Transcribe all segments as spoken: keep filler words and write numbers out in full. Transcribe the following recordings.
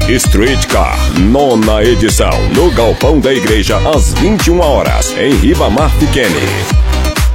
Street Car, nona edição, no Galpão da Igreja, às vinte e uma horas, em Ribamar Pequene.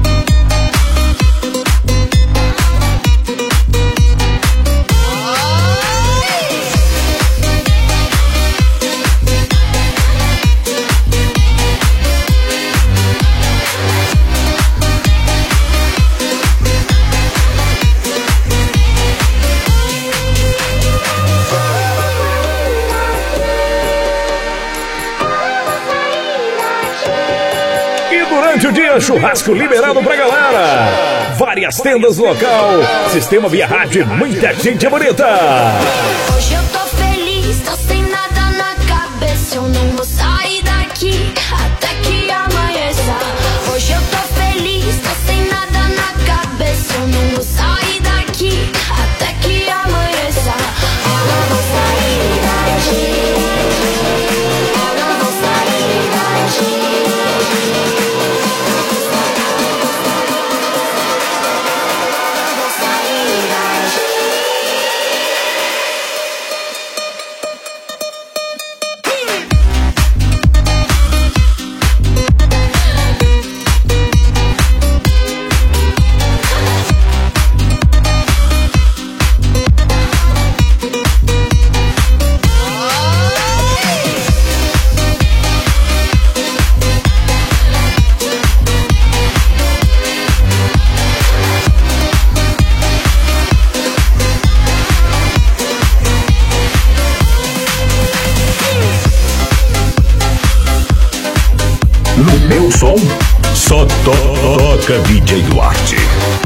Durante o dia, churrasco liberado pra galera. Várias tendas no local. Sistema Via Rádio, muita gente bonita. Hoje eu tô feliz, tô sem nada na cabeça. Eu não vou sair daqui até que amanheça. Hoje eu tô feliz, tô sem nada na cabeça. Eu não vou sair daqui até que amanheça. Eu não vou sair daqui. Eu não vou sair daqui. No meu som, só toca D J Duarte.